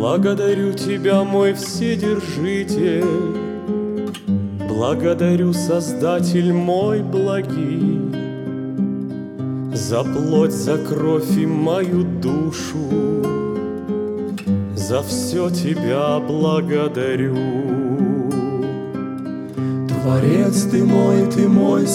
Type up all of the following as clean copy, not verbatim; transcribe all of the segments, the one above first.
Благодарю Тебя, мой Вседержитель, благодарю, Создатель мой благий, за плоть, за кровь и мою душу, за все Тебя благодарю. Творец Ты мой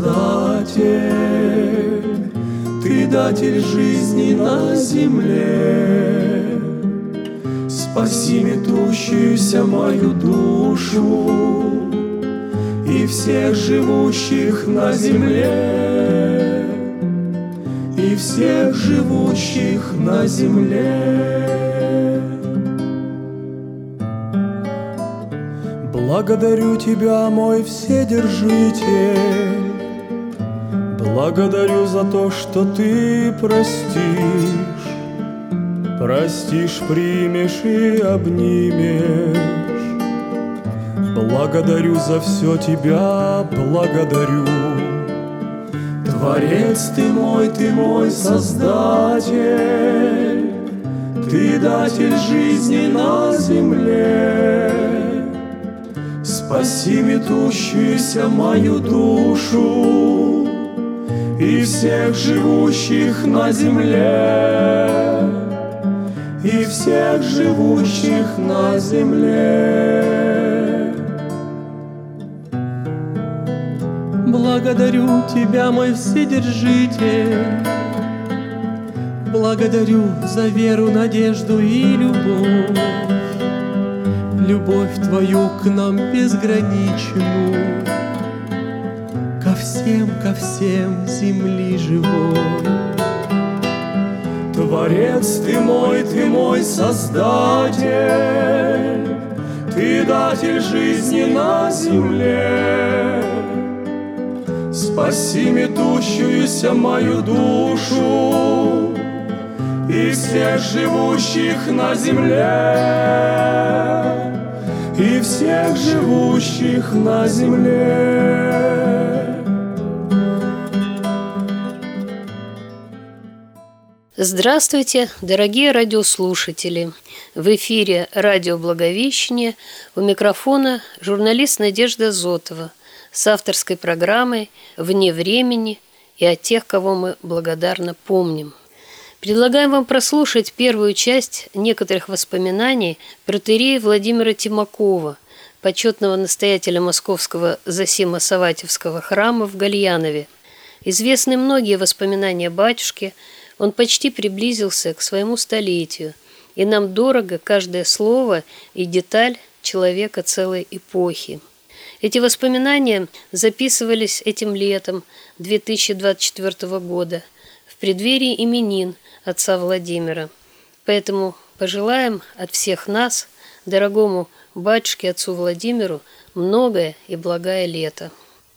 Создатель, Ты датель жизни на земле. Спаси метущуюся мою душу и всех живущих на земле, и всех живущих на земле. Благодарю Тебя, мой Вседержитель, благодарю за то, что Ты простишь, простишь, примешь и обнимешь. Благодарю за все Тебя, благодарю. Творец Ты мой Создатель, Ты датель жизни на земле. Спаси метущуюся мою душу и всех живущих на земле, и всех живущих на земле. Благодарю Тебя, мой Вседержитель, благодарю за веру, надежду и любовь, любовь Твою к нам безграничную, ко всем земли живой. Творец Ты мой Создатель, Ты датель жизни на земле. Спаси метущуюся мою душу и всех живущих на земле, и всех живущих на земле. Здравствуйте, дорогие радиослушатели! В эфире радио «Благовещение», у микрофона журналист Надежда Зотова с авторской программой «Вне времени» и о тех, кого мы благодарно помним. Предлагаем вам прослушать первую часть некоторых воспоминаний протоиерея Владимира Тимакова, почетного настоятеля Московского Зосимо-Саватевского храма в Гальянове. Известны многие воспоминания батюшки. Он почти приблизился к своему столетию, и нам дорого каждое слово и деталь человека целой эпохи. Эти воспоминания записывались этим летом 2024 года в преддверии именин отца Владимира. Поэтому пожелаем от всех нас, дорогому батюшке отцу Владимиру, многое и благое лето.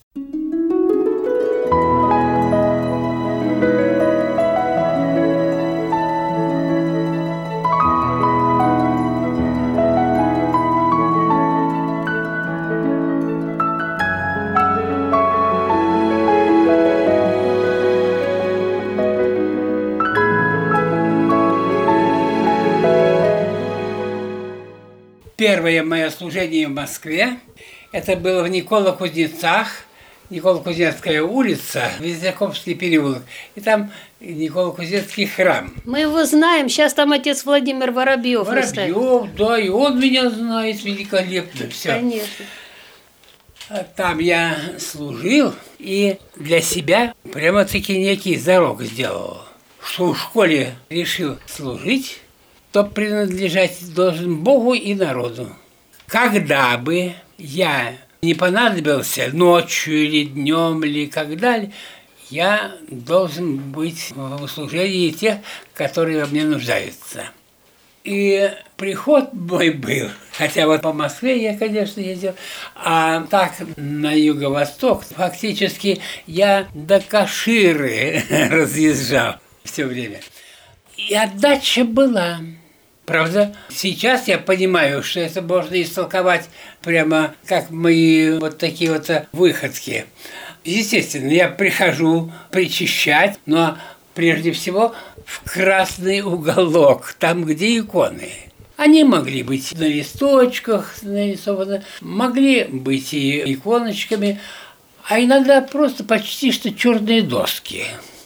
Первое мое служение в Москве, это было в Николо-Кузнецах, Николо-Кузнецкая улица, Визняковский переулок, и там Николо-Кузнецкий храм. Мы его знаем, сейчас там отец Владимир Воробьев. Воробьев, да, и он меня знает великолепно, все. Конечно. Там я служил, и для себя прямо-таки некий зарок сделал, что в школе решил служить, то принадлежать должен Богу и народу. Когда бы я не понадобился ночью или днем, или когда, я должен быть в услужении тех, которые во мне нуждаются. И приход мой был, хотя вот по Москве я, конечно, ездил, а так на юго-восток фактически я до Каширы разъезжал все время. И отдача была. Правда, сейчас я понимаю, что это можно истолковать прямо как мои вот такие вот выходки. Естественно, я прихожу причащать, но прежде всего в красный уголок, там, где иконы. Они могли быть на листочках нарисованы, могли быть и иконочками, а иногда просто почти что черные доски.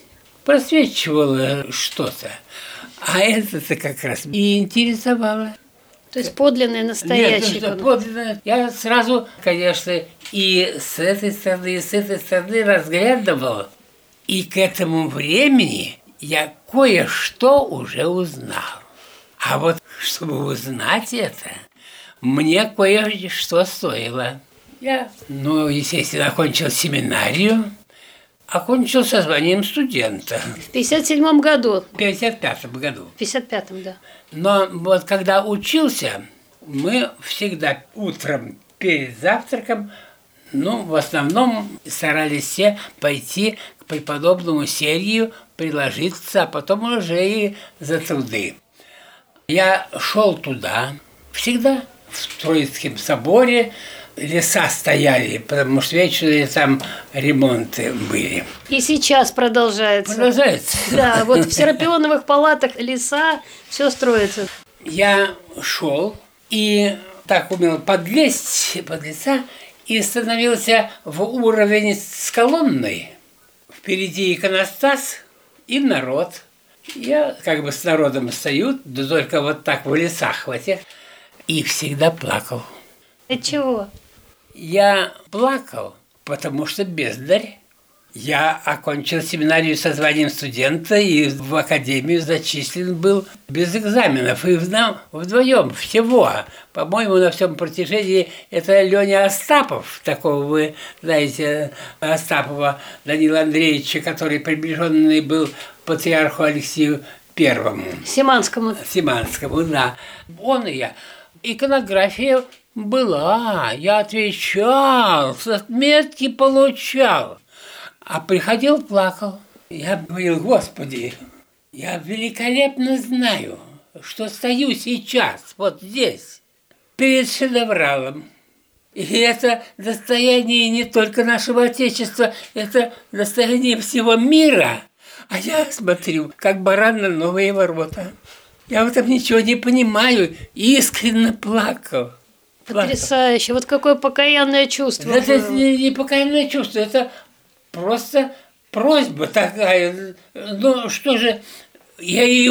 Просвечивало что-то. А это-то как раз и интересовало. То есть подлинное, настоящее. Нет, подлинное. Я сразу, конечно, и с этой стороны разглядывал. И к этому времени я кое-что уже узнал. А вот чтобы узнать это, мне кое-что стоило. Я, естественно, окончил семинарию, окончил со званием студента. В 57 году. В 55 году. В 55-м, да. Но вот когда учился, мы всегда утром перед завтраком, в основном старались все пойти к преподобному Сергию, приложиться, а потом уже и за труды. Я шел туда, всегда в Троицком соборе. Леса стояли, потому что вечером там ремонты были. И сейчас продолжается. Продолжается. Да, вот в Серапионовых палатах леса, все строится. Я шел и так умел подлезть под леса и становился в уровень с колонной. Впереди иконостас и народ. Я как бы с народом стою, да только вот так в лесах вот и всегда плакал. От чего? Я плакал, потому что бездарь. Я окончил семинарию со званием студента и в академию зачислен был без экзаменов. И вдвоем всего. По-моему, на всем протяжении это Леня Остапов, такого вы знаете, Остапова Данила Андреевича, который приближенный был к патриарху Алексею Первому. Симанскому, да. Он и я. Иконография была, я отвечал, отметки получал. А приходил, плакал. Я говорил: Господи, я великолепно знаю, что стою сейчас, вот здесь, перед шедевралом. И это достояние не только нашего Отечества, это достояние всего мира. А я смотрю, как баран на новые ворота. Я в этом ничего не понимаю, искренне плакал. Потрясающе. Вот какое покаянное чувство. Это не покаянное чувство, это просто просьба такая. Что же, я и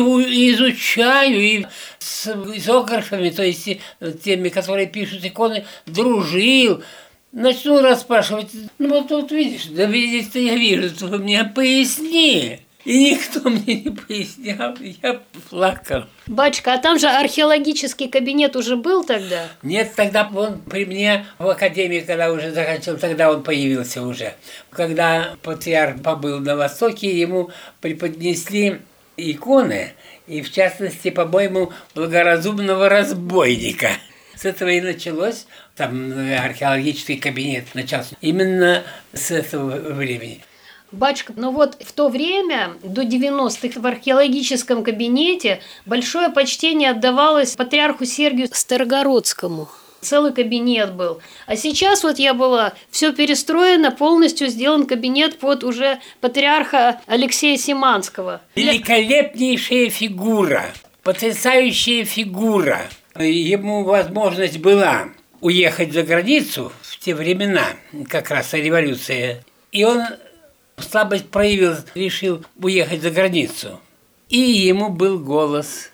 изучаю, и с изографами, то есть теми, которые пишут иконы, дружил. Начну расспрашивать: вот видишь, да видишь-то я вижу, ты мне поясни. И никто мне не пояснял, я плакал. Батюшка, а там же археологический кабинет уже был тогда? Нет, тогда он при мне в академии, когда уже заканчивал, тогда он появился уже. Когда патриарх побыл на Востоке, ему преподнесли иконы, и в частности, по-моему, благоразумного разбойника. С этого и началось, там археологический кабинет начался именно с этого времени. Батюшка, вот в то время, до 90-х, в археологическом кабинете большое почтение отдавалось патриарху Сергию Старогородскому. Целый кабинет был. А сейчас вот я была, все перестроено, полностью сделан кабинет под уже патриарха Алексея Симанского. Великолепнейшая фигура, потрясающая фигура. Ему возможность была уехать за границу в те времена, как раз революция. И он слабость проявил, решил уехать за границу. И ему был голос: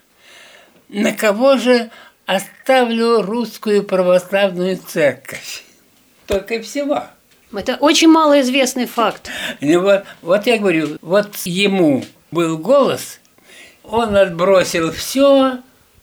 на кого же оставлю русскую православную церковь? Только и всего. Это очень малоизвестный факт. Вот я говорю, вот ему был голос, он отбросил все,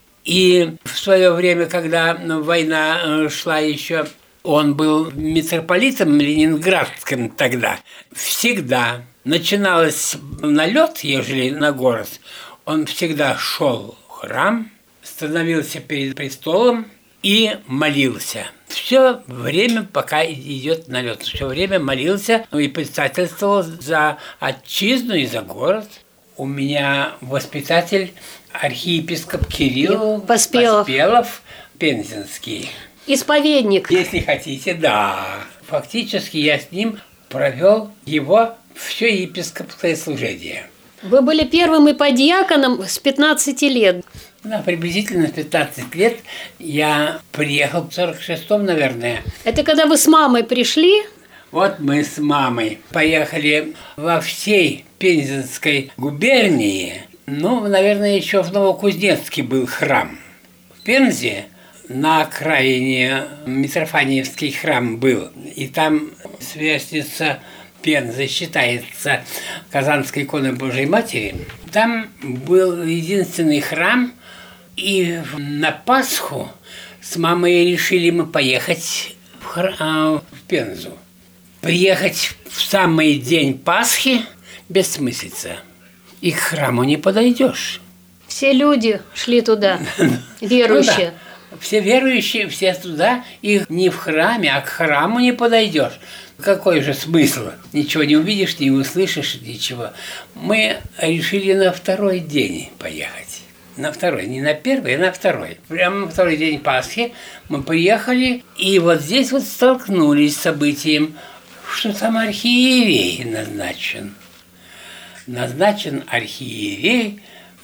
и в свое время, когда война шла еще, он был митрополитом ленинградским тогда. Всегда начиналось налет, ежели на город, он всегда шел в храм, становился перед престолом и молился. Все время, пока идет налет, все время молился и предстательствовал за отчизну и за город. У меня воспитатель архиепископ Кирилл Поспелов, Пензенский. Исповедник. Если хотите, да. Фактически я с ним провел его все епископское служение. Вы были первым иподьяконом с 15 лет. Да, приблизительно 15 лет я приехал в 46-м, наверное. Это когда вы с мамой пришли? Вот мы с мамой поехали во всей Пензенской губернии. Наверное, еще в Новокузнецке был храм. В Пензе на окраине Митрофаниевский храм был. И там сверстница Пензы считается Казанской иконой Божией Матери. Там был единственный храм. И на Пасху с мамой решили мы поехать в Пензу. Приехать в самый день Пасхи бессмыслица. И к храму не подойдешь. Все люди шли туда, верующие. Да. Все верующие, все туда, и не в храме, а к храму не подойдешь. Какой же смысл? Ничего не увидишь, не услышишь, ничего. Мы решили на второй день поехать. На второй, не на первый, а на второй. Прямо на второй день Пасхи мы приехали, и вот здесь вот столкнулись с событием, что там архиерей назначен. Назначен архиерей,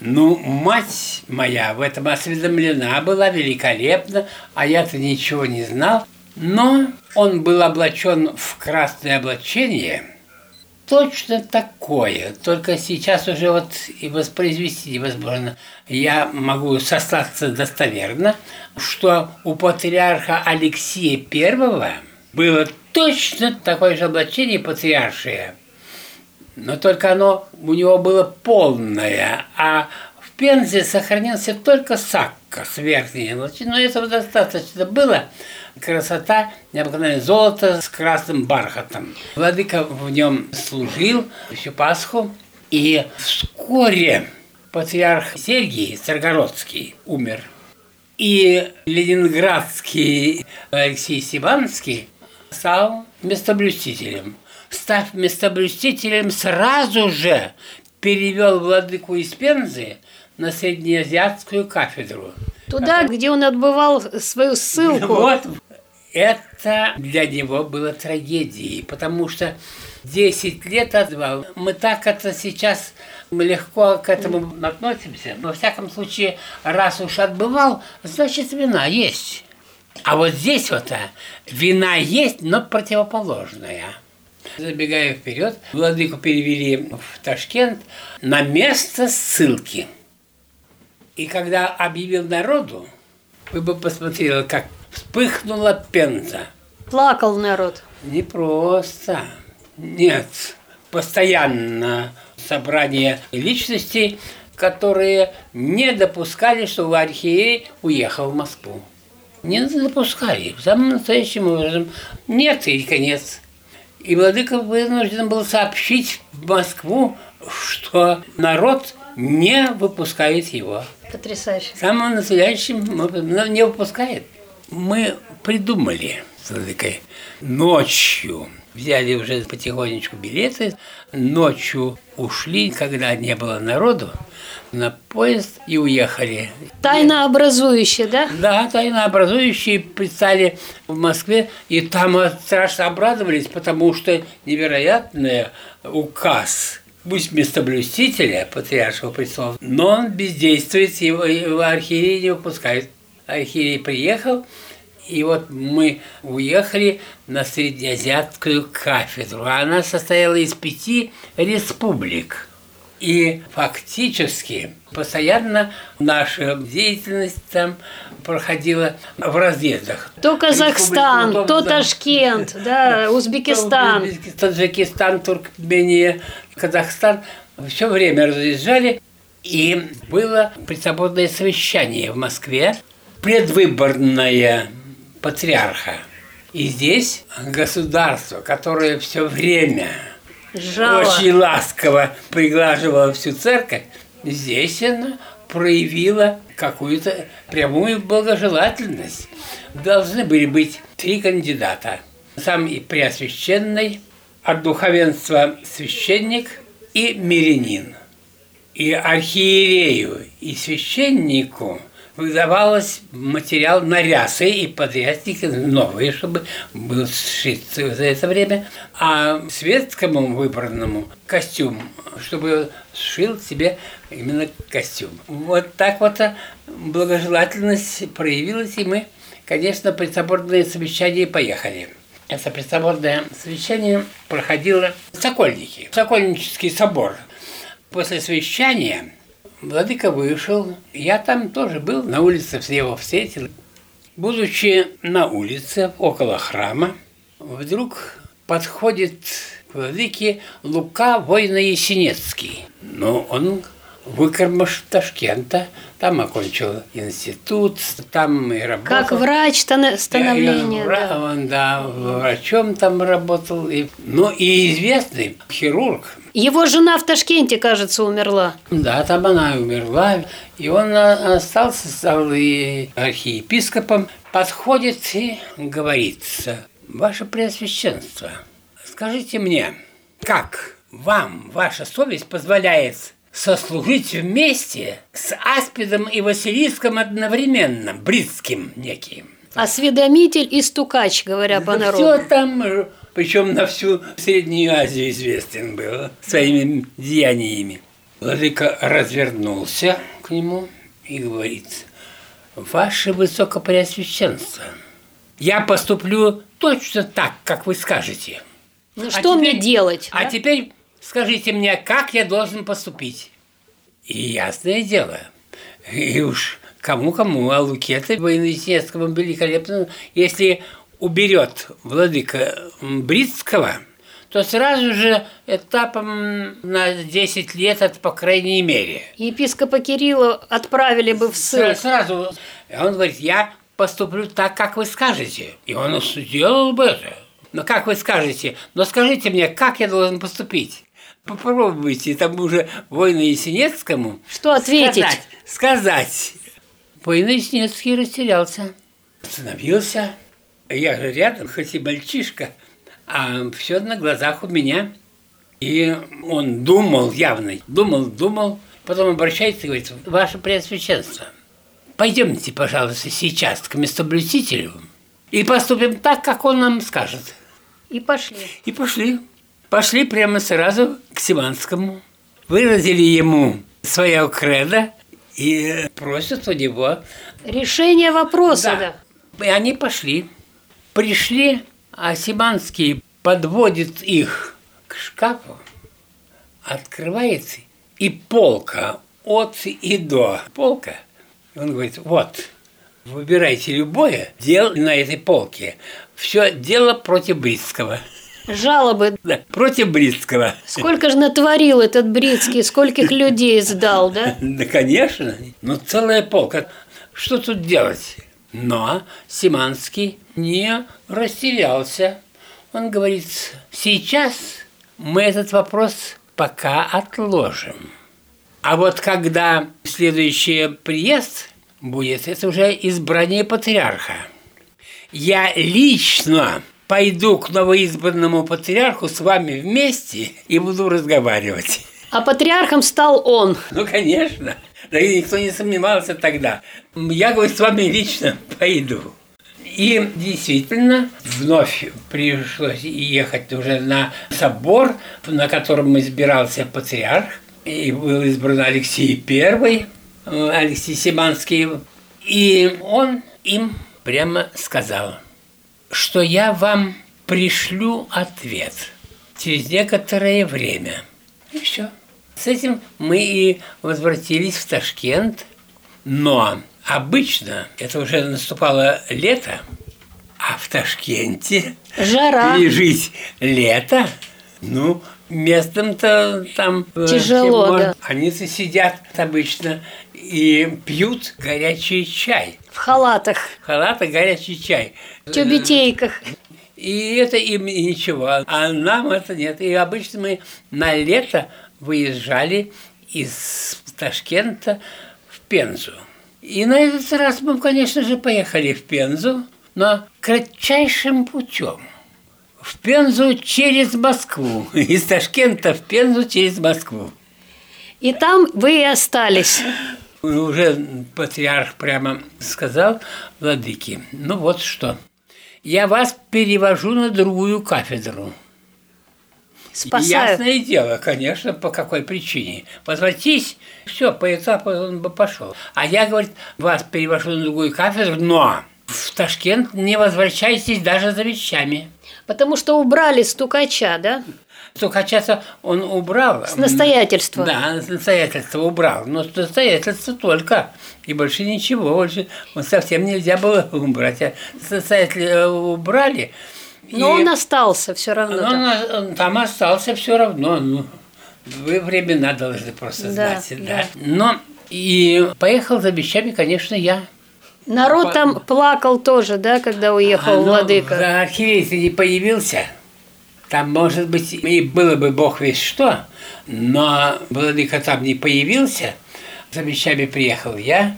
мать моя в этом осведомлена была великолепно, а я-то ничего не знал. Но он был облачен в красное облачение, точно такое, только сейчас уже вот и воспроизвести невозможно. Я могу сослаться достоверно, что у патриарха Алексия I было точно такое же облачение патриаршее, но только оно у него было полное, а в Пензе сохранился только сакка с верхней облачением, но этого достаточно было. Красота, необыкновенное золото с красным бархатом. Владыка в нем служил всю Пасху, и вскоре патриарх Сергий Царгородский умер. И ленинградский Алексей Сибанский стал местоблюстителем. Став местоблюстителем, сразу же перевел владыку из Пензы на среднеазиатскую кафедру. Туда, где он отбывал свою ссылку. Вот. Это для него было трагедией, потому что 10 лет отбывал. Мы так это сейчас легко к этому относимся. Во всяком случае, раз уж отбывал, значит, вина есть. А вот здесь вина есть, но противоположная. Забегая вперед, владыку перевели в Ташкент на место ссылки. И когда объявил народу, вы бы посмотрели, как вспыхнула Пенза. Плакал народ. Не просто. Нет. Постоянно собрание личностей, которые не допускали, что архиерей уехал в Москву. Не допускали. Самым настоящим образом. Нет, и конец. И владыка вынужден был сообщить в Москву, что народ не выпускает его. Потрясающе. Самым настоящим не выпускает. Мы придумали с владыкой ночью. Взяли уже потихонечку билеты. Ночью ушли, когда не было народу, на поезд и уехали. Тайнообразующие, да? Да, тайнообразующие предстали в Москве, и там страшно обрадовались, потому что невероятный указ, пусть местоблюстителя патриаршего престола, но он бездействует, его архиерей не выпускает. Архиерей приехал, и вот мы уехали на среднеазиатскую кафедру. Она состояла из 5 республик. И фактически постоянно наша деятельность там проходила в разъездах. То Казахстан, то Ташкент, да, Узбекистан. Таджикистан, Туркмения, Казахстан. Все время разъезжали. И было предсоборное совещание в Москве, предвыборное патриарха. И здесь государство, которое все время очень ласково приглаживала всю церковь, здесь она проявила какую-то прямую благожелательность. Должны были быть 3 кандидата. Сам и преосвященный, от духовенства священник и мирянин. И архиерею, и священнику выдавалось материал на рясы и подрясники новые, чтобы был сшит за это время. а светскому выбранному костюм, чтобы сшил себе именно костюм. Вот так вот благожелательность проявилась, и мы, конечно, предсоборное совещание поехали. Это предсоборное совещание проходило в Сокольнике, Сокольнический собор. После совещания владыка вышел, я там тоже был, на улице его встретил. Будучи на улице, около храма, вдруг подходит к владыке Лука Войно-Ясенецкий. Но он выкормыш Ташкента, там окончил институт, там и работал. Как врач становления. Да, врачом там работал. И известный хирург. Его жена в Ташкенте, кажется, умерла. Да, там она умерла. И он остался, стал и архиепископом. Подходит и говорит: «Ваше Преосвященство, скажите мне, как вам ваша совесть позволяет сослужить вместе с Аспидом и Василиском одновременно, Бритским неким?» Осведомитель и стукач, говоря по-народу. Все там, причем на всю Среднюю Азию известен был своими деяниями. Владыка развернулся к нему и говорит: «Ваше Высокопреосвященство, я поступлю точно так, как вы скажете. Ну что мне делать? А теперь скажите мне, как я должен поступить?» И ясное дело, и уж кому-кому, а Луке-то Военно-Ясенецкому великолепно, если уберет владыка Бритского, то сразу же этапом на 10 лет, это по крайней мере. Епископа Кирилла отправили бы в ссылку. Сразу. Он говорит: «Я поступлю так, как вы скажете». И он сделал бы это. Но как вы скажете? Но скажите мне, как я должен поступить? Попробуйте там уже Войно-Ясенецкому что ответить? Сказать. Войно-Ясенецкий растерялся. Остановился. Я же рядом, хоть и мальчишка, а все на глазах у меня. И он думал явно, думал, потом обращается и говорит: «Ваше Преосвященство, пойдемте, пожалуйста, сейчас к местоблюстителю и поступим так, как он нам скажет». И пошли. И пошли. Пошли прямо сразу к Симанскому, выразили ему свое кредо и просят у него решение вопроса. Да. И они пошли. Пришли, а Симанский подводит их к шкафу, открывается, и полка от и до. Полка. Он говорит: «Вот, выбирайте любое дело на этой полке. Все дело против Бритского». Жалобы. Да, против Бритского. Сколько же натворил этот Бритский, скольких людей сдал, да? Да, конечно. Целая полка. Что тут делать? Но Симанский не растерялся. Он говорит: «Сейчас мы этот вопрос пока отложим. А вот когда следующий приезд будет, это уже избрание патриарха. Я лично пойду к новоизбранному патриарху с вами вместе и буду разговаривать». А патриархом стал он. Конечно. Да и никто не сомневался тогда. Я, говорю, с вами лично пойду. И действительно, вновь пришлось ехать уже на собор, на котором избирался патриарх. И был избран Алексей I, Алексей Симанский. И он им прямо сказал, что я вам пришлю ответ через некоторое время. И все. С этим мы и возвратились в Ташкент. Но обычно это уже наступало лето, а в Ташкенте жара. Пережить лето, местом-то там тяжело, да. Они-то сидят обычно и пьют горячий чай. В халатах. В халатах горячий чай. В тюбетейках. И это им ничего, а нам это нет. И обычно мы на лето выезжали из Ташкента в Пензу. И на этот раз мы, конечно же, поехали в Пензу, но кратчайшим путем. В Пензу через Москву. Из Ташкента в Пензу через Москву. И там вы и остались. Уже патриарх прямо сказал владыке: вот что, я вас перевожу на другую кафедру. спасают. Ясное дело, конечно, по какой причине. Возвратись, все, по этапу он бы пошел. А я, говорит, вас перевожу на другую кафедру, но в Ташкент не возвращайтесь даже за вещами. Потому что убрали стукача, да? Стукача он убрал. С настоятельства. Да, с настоятельства убрал. Но с настоятельства только. И больше ничего. Больше совсем нельзя было убрать. А с настоятельства убрали. Но он остался все равно. Он там остался все равно. Ну, вы времена должны просто знать. Да. Но и поехал за вещами, конечно, я. Народ там плакал тоже, да, когда уехал владыка? В архиве, если не появился, там, может быть, и было бы бог весть что, но владыка там не появился, за вещами приехал я,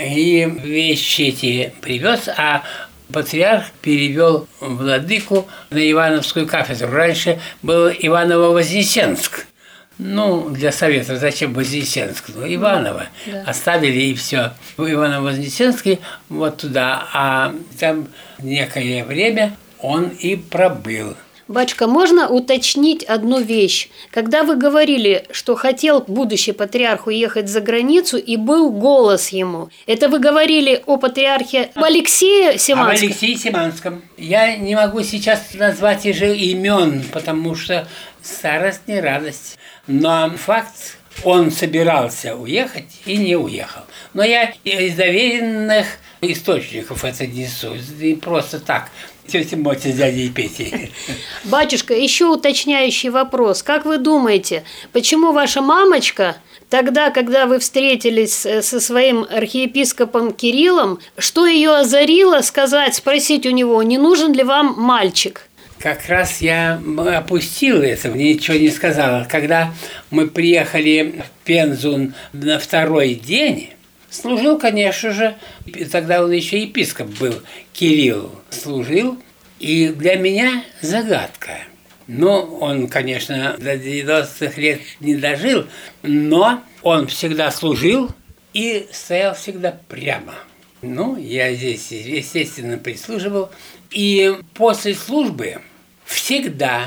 и вещи эти привез, а патриарх перевел владыку на Ивановскую кафедру. Раньше был Иваново-Вознесенск. Ну, для Советов зачем Вознесенск? Ну, Иваново. Да. Оставили и все. В Иваново-Вознесенске вот туда. А там некое время он и пробыл. Батюшка, можно уточнить одну вещь? Когда вы говорили, что хотел будущий патриарх уехать за границу, и был голос ему, это вы говорили о патриархе Алексее Симанском? Об Алексее Симанском. Я не могу сейчас назвать уже имен, потому что старость не радость. Но факт, он собирался уехать и не уехал. Но я из доверенных источников это несу. И просто так. Тетя Мотя с дядей Петей. Батюшка, еще уточняющий вопрос. Как вы думаете, почему ваша мамочка тогда, когда вы встретились со своим архиепископом Кириллом, что ее озарило сказать, спросить у него, не нужен ли вам мальчик? Как раз я опустил это, мне ничего не сказала. Когда мы приехали в Пензу на второй день, служил, конечно же, тогда он еще епископ был, Кирилл, служил, и для меня загадка. Ну, он, конечно, до 90-х лет не дожил, но он всегда служил и стоял всегда прямо. Ну, я здесь, естественно, прислуживал. И после службы всегда,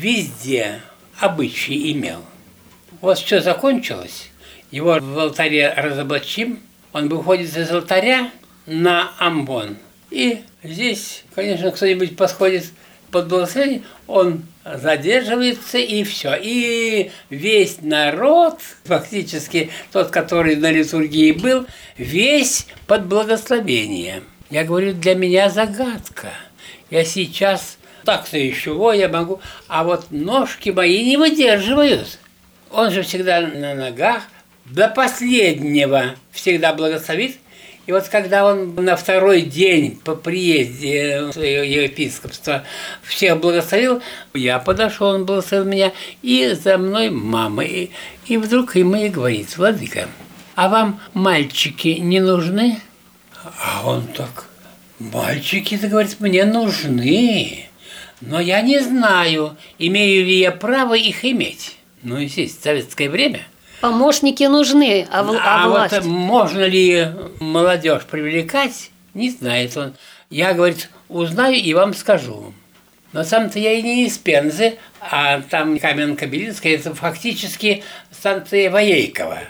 везде обычай имел. Вот что закончилось, его в алтаре разоблачим, он выходит из алтаря на амбон. И здесь, конечно, кто-нибудь подходит под благословение, он задерживается, и все. И весь народ, фактически тот, который на литургии был, весь под благословением. Я говорю, для меня загадка. Я сейчас так-то еще я могу, а вот ножки мои не выдерживают. Он же всегда на ногах, до последнего всегда благословит. И вот когда он на второй день по приезде своего епископства всех благословил, я подошел, он благословил меня, и за мной мама. И вдруг ему и говорит: владыка, а вам мальчики не нужны? А он так: мальчики-то, говорит, мне нужны, но я не знаю, имею ли я право их иметь. Ну, естественно, в советское время. Помощники нужны, а власть? Вот можно ли молодежь привлекать, не знает он. Я, говорит, узнаю и вам скажу. Но сам-то я и не из Пензы, а там Каменка-Белинская, это фактически станция Воейкова,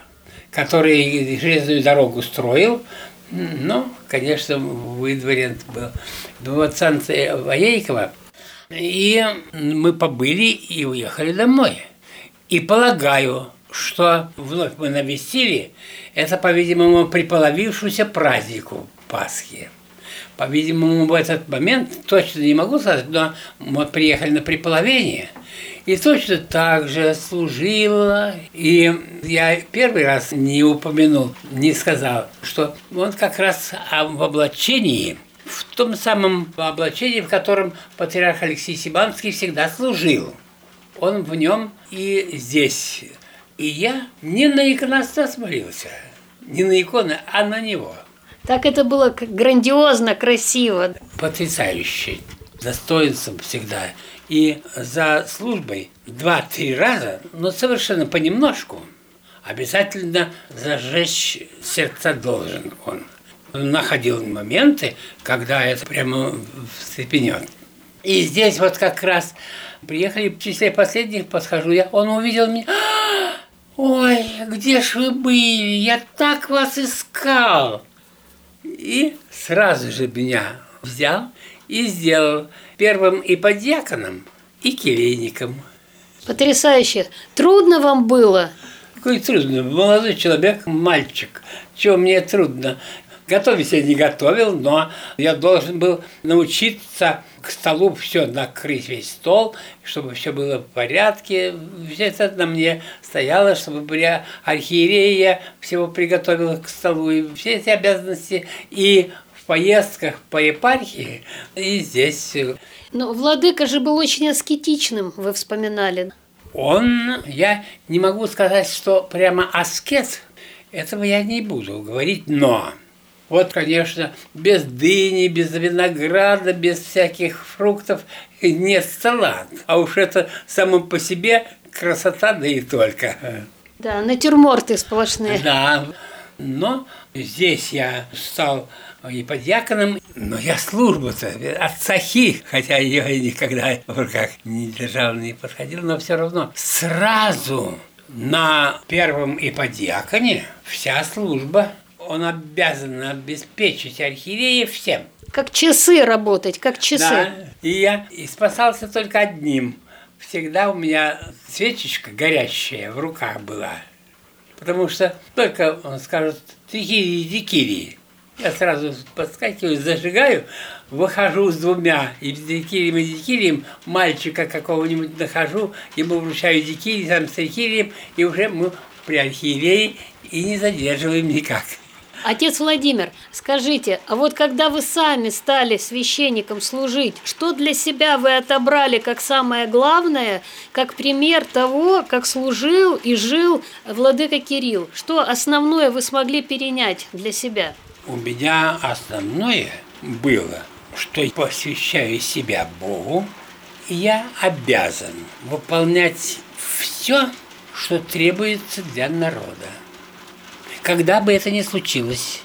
который железную дорогу строил. Ну, конечно, выдворен был. Вот станция Воейкова. И мы побыли и уехали домой. И полагаю, что вновь мы навестили, это, по-видимому, приполовившуюся празднику Пасхи. По-видимому, в этот момент, точно не могу сказать, но мы приехали на приполовение, и точно так же служила. И я первый раз не упомянул, не сказал, что он как раз в облачении, в том самом облачении, в котором патриарх Алексей Симанский всегда служил. Он в нем и здесь. И я не на иконостас молился, не на иконы, а на него. Так это было грандиозно, красиво. Потрясающе, достоинством всегда. И за службой 2-3 раза, но совершенно понемножку, обязательно зажечь сердца должен он. Он находил моменты, когда это прямо встрепенет. И здесь вот как раз приехали, в числе последних подхожу я, он увидел меня. Ой, где ж вы были? Я так вас искал. И сразу же меня взял и сделал первым и подьяконом, и келейником. Потрясающе. Трудно вам было? Какой трудно. Молодой человек, мальчик. Чего мне трудно? Готовить я не готовил, но я должен был научиться к столу все накрыть, весь стол, чтобы все было в порядке. Все это на мне стояло, чтобы я архиерея всего приготовила к столу. И все эти обязанности и в поездках по епархии, и здесь. Но владыка же был очень аскетичным, вы вспоминали. Я не могу сказать, что прямо аскет, этого я не буду говорить, но вот, конечно, без дыни, без винограда, без всяких фруктов нет стола. А уж это само по себе красота, да и только. Да, натюрморты сплошные. Да, но здесь я стал и подьяконом, но я службу-то от сахи, хотя ее я никогда в руках не держал, не подходил, но все равно сразу на первом и подьяконе вся служба. Он обязан обеспечить архиерея всем. Как часы работать, как часы. Да, и я спасался только одним. Всегда у меня свечечка горящая в руках была. Потому что только он скажет «тикири-дикири». Я сразу подскакиваю, зажигаю, выхожу с двумя, и с дикирием и дикирием мальчика какого-нибудь нахожу, ему вручаю дикири, сам с дикирием, и уже мы при архиерее и не задерживаем никак. Отец Владимир, скажите, а вот когда вы сами стали священником служить, что для себя вы отобрали как самое главное, как пример того, как служил и жил владыка Кирилл? Что основное вы смогли перенять для себя? У меня основное было, что я посвящаю себя Богу, и я обязан выполнять все, что требуется для народа. Когда бы это ни случилось,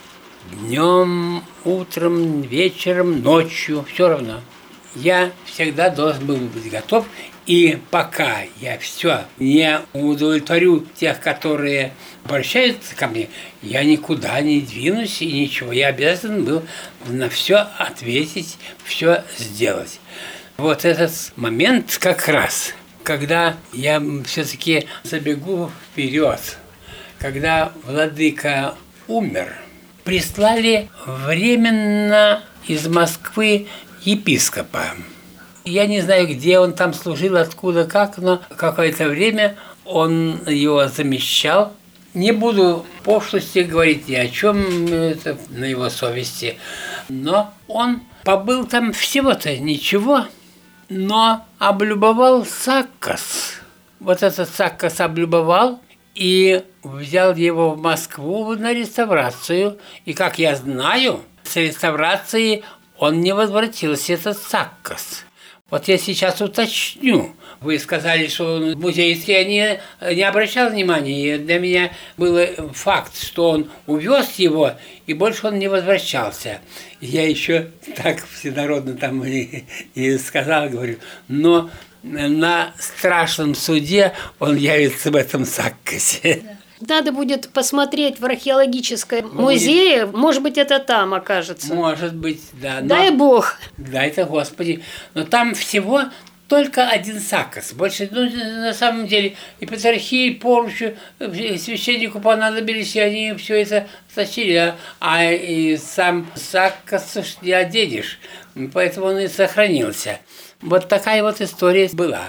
днем, утром, вечером, ночью, все равно, я всегда должен был быть готов. И пока я все не удовлетворю тех, которые обращаются ко мне, я никуда не двинусь и ничего. Я обязан был на все ответить, все сделать. Вот этот момент как раз, когда я все-таки забегу вперед. Когда владыка умер, прислали временно из Москвы епископа. Я не знаю, где он там служил, откуда, как, но какое-то время он его замещал. Не буду пошлости говорить ни о чем, это на его совести. Но он побыл там всего-то ничего, но облюбовал Саккос. Вот этот Саккос облюбовал и взял его в Москву на реставрацию. И, как я знаю, с реставрацией он не возвратился, этот Саккос. Вот я сейчас уточню. Вы сказали, что он музейский, я не обращал внимания. И для меня был факт, что он увез его, и больше он не возвращался. Я еще так всенародно там и сказал, говорю, но на страшном суде он явится в этом Саккосе. Надо будет посмотреть в археологическом музее, может быть, это там окажется. Может быть, да. Дай Бог. Дай-то Господи. Но там всего только один Саккос. Больше, на самом деле, и патриархии, и поручу, священнику понадобились, и они все это стащили. А и сам Саккос не оденешь. Поэтому он и сохранился. Вот такая вот история была.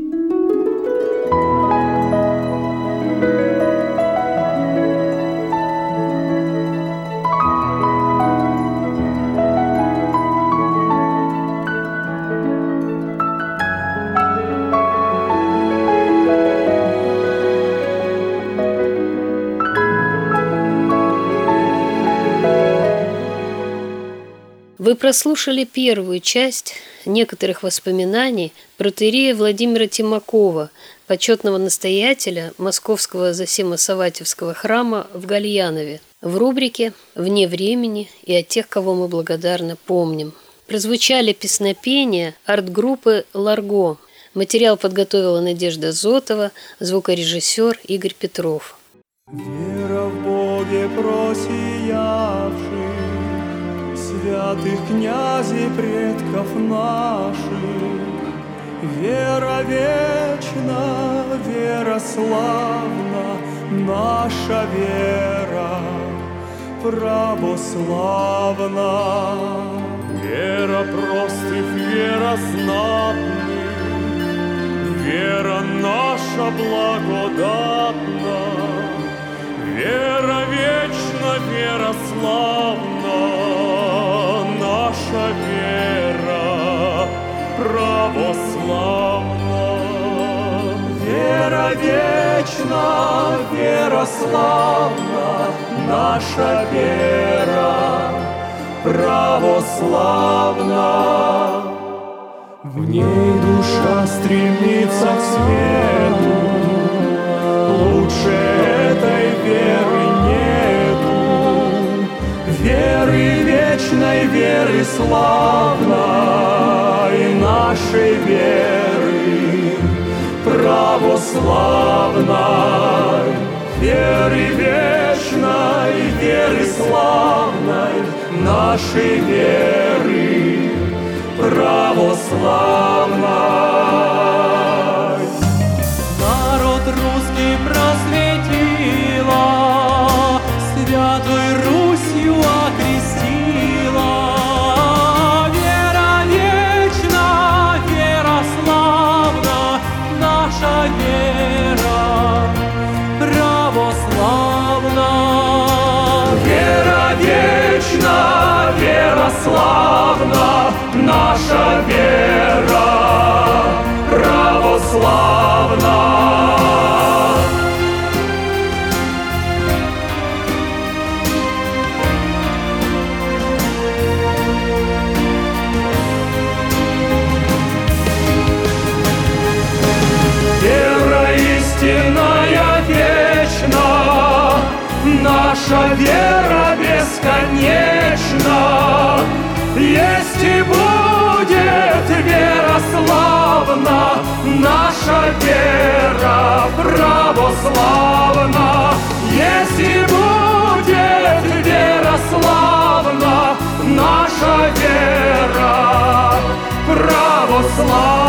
Вы прослушали первую часть некоторых воспоминаний протоиерея Владимира Тимакова, почетного настоятеля Московского Зосимо-Саватьевского храма в Гальянове, в рубрике «Вне времени» и от тех, кого мы благодарно помним. Прозвучали песнопения арт-группы «Ларго». Материал подготовила Надежда Зотова, звукорежиссер Игорь Петров. Вера в Боге просиявших, святых князей предков наших, вера вечна, вера славна, наша вера православна. Вера простых, вера знатных, вера наша благодатна, вера вечна, вера славна, наша вера православна. Вера вечна, вера славна, наша вера православна. В ней душа стремится к свету, лучше этой веры нету. Веры вечной, веры славной, нашей веры православной. Веры вечной, веры славной, нашей веры православной. Народ русский просветила, Святой Русью окрестила. Вера вечна, вера славна, наша вера православна. Вера вечна, вера славна, наша вера православна. Вера истинная вечна, наша вера бесконечна. Есть и будет вера славна, наша вера православна. Есть и будет вера славна, наша вера православна.